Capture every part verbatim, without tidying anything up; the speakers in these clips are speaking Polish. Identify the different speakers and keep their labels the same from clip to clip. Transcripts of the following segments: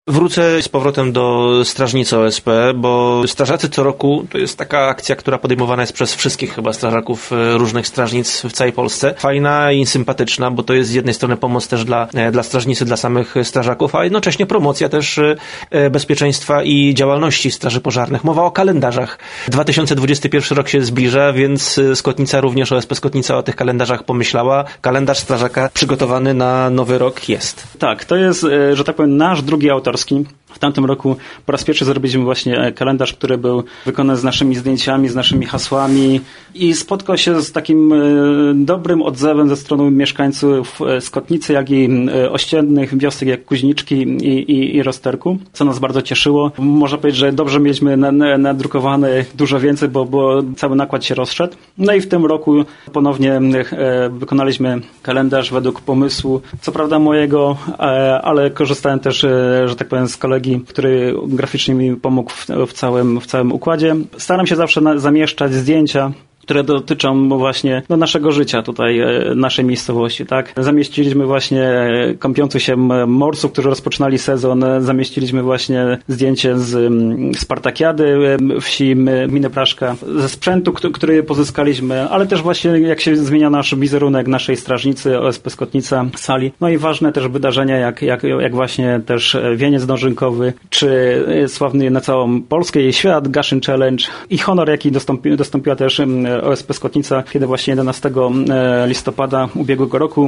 Speaker 1: Wrócę z powrotem do strażnicy O S P, bo strażacy co roku to jest taka akcja, która podejmowana jest przez wszystkich chyba strażaków różnych strażnic w całej Polsce. Fajna i sympatyczna, bo to jest z jednej strony pomoc też dla, dla strażnicy, dla samych strażaków, a jednocześnie promocja też bezpieczeństwa i działalności straży pożarnych. Mowa o kalendarzach. dwa tysiące dwudziesty pierwszy rok się zbliża, więc Skotnica również, O S P Skotnica o tych kalendarzach pomyślała. Kalendarz strażaka przygotowany na nowy rok jest.
Speaker 2: Tak, to jest, że tak powiem, nasz drugi autor. W tamtym roku po raz pierwszy zrobiliśmy właśnie kalendarz, który był wykonany z naszymi zdjęciami, z naszymi hasłami i spotkał się z takim dobrym odzewem ze strony mieszkańców Skotnicy, jak i ościennych wiosek, jak Kuźniczki i, i, i Rozterku, co nas bardzo cieszyło. Można powiedzieć, że dobrze mieliśmy nadrukowane dużo więcej, bo, bo cały nakład się rozszedł. No i w tym roku ponownie wykonaliśmy kalendarz według pomysłu, co prawda mojego, ale korzystałem też, że tak powiem, z kolegi, który graficznie mi pomógł w, w, całym, w całym układzie. Staram się zawsze na, zamieszczać zdjęcia, które dotyczą właśnie no, naszego życia tutaj, naszej miejscowości, tak. Zamieściliśmy właśnie kąpiących się morsów, którzy rozpoczynali sezon, zamieściliśmy właśnie zdjęcie z Spartakiady wsi gminy Praszka, ze sprzętu, który pozyskaliśmy, ale też właśnie jak się zmienia nasz wizerunek naszej strażnicy O S P Skotnica sali. No i ważne też wydarzenia, jak, jak, jak właśnie też wieniec dożynkowy, czy sławny na całą Polskę i świat Gaszyn Challenge i honor, jaki dostąpi, dostąpiła też O S P Skotnica, kiedy właśnie jedenastego listopada ubiegłego roku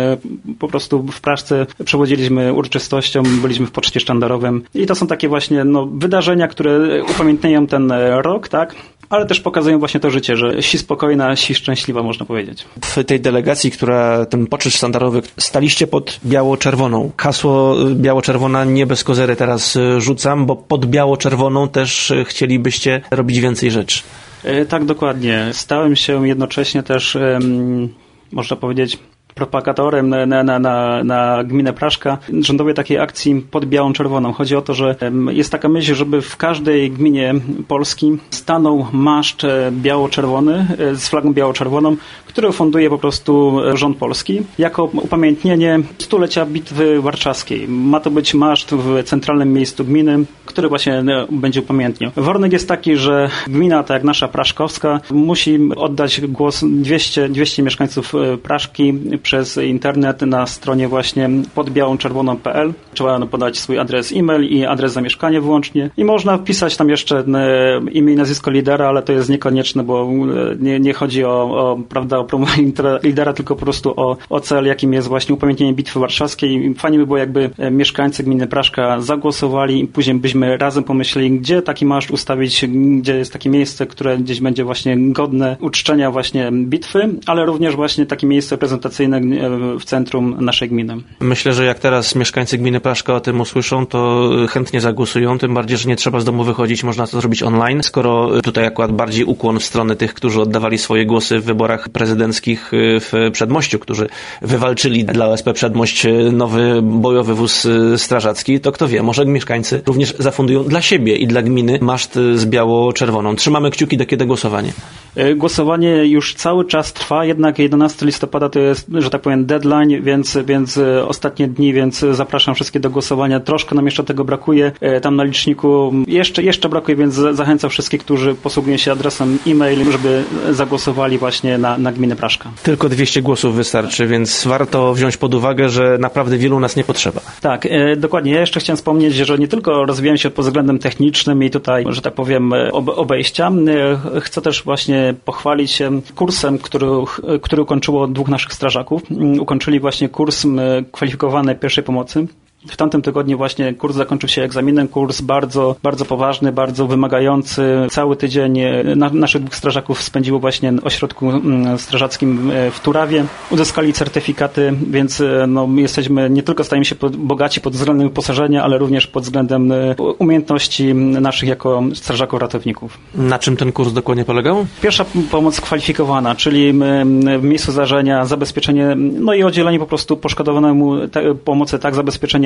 Speaker 2: po prostu w Praszce przewodziliśmy uroczystością, byliśmy w poczcie sztandarowym i to są takie właśnie no, wydarzenia, które upamiętniają ten rok, tak? Ale też pokazują właśnie to życie, że si spokojna, si szczęśliwa, można powiedzieć.
Speaker 1: W tej delegacji, która ten poczet sztandarowy, staliście pod biało-czerwoną. Hasło biało-czerwona nie bez kozery teraz rzucam, bo pod biało-czerwoną też chcielibyście robić więcej rzeczy.
Speaker 2: Tak, dokładnie. Stałem się jednocześnie też, um, można powiedzieć, propagatorem na, na, na, na gminę Praszka rządowej takiej akcji pod białą czerwoną. Chodzi o to, że jest taka myśl, żeby w każdej gminie Polski stanął maszcz biało-czerwony z flagą biało-czerwoną, który funduje po prostu rząd polski jako upamiętnienie stulecia Bitwy Warszawskiej. Ma to być maszcz w centralnym miejscu gminy, który właśnie będzie upamiętniał. Warunek jest taki, że gmina, tak jak nasza Praszkowska, musi oddać głos dwieście, dwieście mieszkańców Praszki przez internet na stronie właśnie pod białą czerwoną kropka p l. Trzeba podać swój adres e-mail i adres zamieszkania wyłącznie. I można wpisać tam jeszcze imię i nazwisko lidera, ale to jest niekonieczne, bo nie, nie chodzi o, o, prawda, o promowanie lidera, tylko po prostu o, o cel, jakim jest właśnie upamiętnienie Bitwy Warszawskiej. I fajnie by było, jakby mieszkańcy gminy Praszka zagłosowali i później byśmy razem pomyśleli, gdzie taki maszt ustawić, gdzie jest takie miejsce, które gdzieś będzie właśnie godne uczczenia właśnie bitwy, ale również właśnie takie miejsce prezentacyjne w centrum naszej gminy.
Speaker 1: Myślę, że jak teraz mieszkańcy gminy Praszka o tym usłyszą, to chętnie zagłosują, tym bardziej, że nie trzeba z domu wychodzić, można to zrobić online, skoro tutaj akurat bardziej ukłon w stronę tych, którzy oddawali swoje głosy w wyborach prezydenckich w Przedmościu, którzy wywalczyli dla O S P Przedmość nowy bojowy wóz strażacki, to kto wie, może mieszkańcy również zafundują dla siebie i dla gminy maszt z biało-czerwoną. Trzymamy kciuki, do kiedy głosowanie?
Speaker 2: Głosowanie już cały czas trwa, jednak jedenastego listopada to jest, że tak powiem, deadline, więc, więc ostatnie dni, więc zapraszam wszystkich do głosowania. Troszkę nam jeszcze tego brakuje. Tam na liczniku jeszcze, jeszcze brakuje, więc zachęcam wszystkich, którzy posługują się adresem e-mail, żeby zagłosowali właśnie na, na gminę Praszka.
Speaker 1: Tylko dwieście głosów wystarczy, więc warto wziąć pod uwagę, że naprawdę wielu nas nie potrzeba.
Speaker 2: Tak, e, dokładnie. Ja jeszcze chciałem wspomnieć, że nie tylko rozwijam się pod względem technicznym i tutaj, że tak powiem, obejścia. E, chcę też właśnie pochwalić się kursem, który, który ukończyło dwóch naszych strażaków. Ukończyli właśnie kurs kwalifikowanej pierwszej pomocy. W tamtym tygodniu właśnie kurs zakończył się egzaminem, kurs bardzo, bardzo poważny, bardzo wymagający. Cały tydzień na, naszych dwóch strażaków spędziło właśnie w ośrodku strażackim w Turawie. Uzyskali certyfikaty, więc no, jesteśmy, nie tylko stajemy się pod, bogaci pod względem wyposażenia, ale również pod względem umiejętności naszych jako strażaków ratowników.
Speaker 1: Na czym ten kurs dokładnie polegał?
Speaker 2: Pierwsza pomoc kwalifikowana, czyli w miejscu zdarzenia zabezpieczenie, no i udzielenie po prostu poszkodowanemu te, pomocy, tak, zabezpieczenie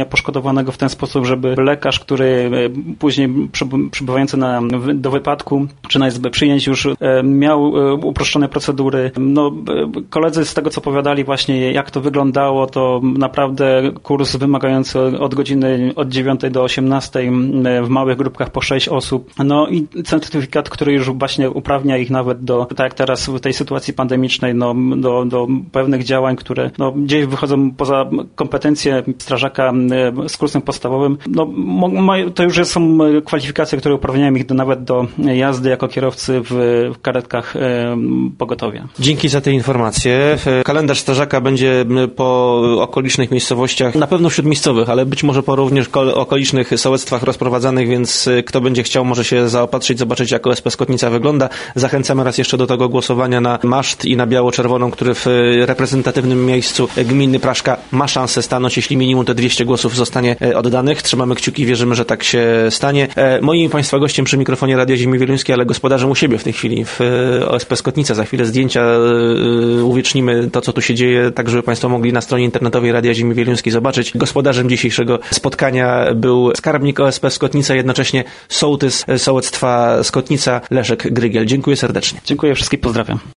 Speaker 2: zdarzenia poszkodowanego w ten sposób, żeby lekarz, który później przybywający na, do wypadku, czy na izbę przyjęć już miał uproszczone procedury. No, koledzy z tego, co opowiadali właśnie, jak to wyglądało, to naprawdę kurs wymagający od godziny od dziewiątej do osiemnastej w małych grupkach po sześć osób. No i certyfikat, który już właśnie uprawnia ich nawet do, tak jak teraz w tej sytuacji pandemicznej, no, do, do pewnych działań, które no, gdzieś wychodzą poza kompetencje strażaka z kursem podstawowym. No, to już są kwalifikacje, które uprawniają ich do, nawet do jazdy jako kierowcy w, w karetkach pogotowia.
Speaker 1: Dzięki za te informacje. Kalendarz strażaka będzie po okolicznych miejscowościach, na pewno śródmiejscowych, ale być może po również okolicznych sołectwach rozprowadzanych, więc kto będzie chciał, może się zaopatrzyć, zobaczyć, jak O S P Skotnica wygląda. Zachęcamy raz jeszcze do tego głosowania na maszt i na biało-czerwoną, który w reprezentatywnym miejscu gminy Praszka ma szansę stanąć, jeśli minimum te dwieście głosów zostanie oddanych. Trzymamy kciuki, wierzymy, że tak się stanie. Moim Państwa gościem przy mikrofonie Radia Ziemi Wieluńskiej, ale gospodarzem u siebie w tej chwili w O S P Skotnica. Za chwilę zdjęcia uwiecznimy to, co tu się dzieje, tak żeby Państwo mogli na stronie internetowej Radia Ziemi Wieluńskiej zobaczyć. Gospodarzem dzisiejszego spotkania był skarbnik O S P Skotnica, jednocześnie sołtys sołectwa Skotnica Leszek Grygiel. Dziękuję serdecznie.
Speaker 2: Dziękuję, wszystkich pozdrawiam.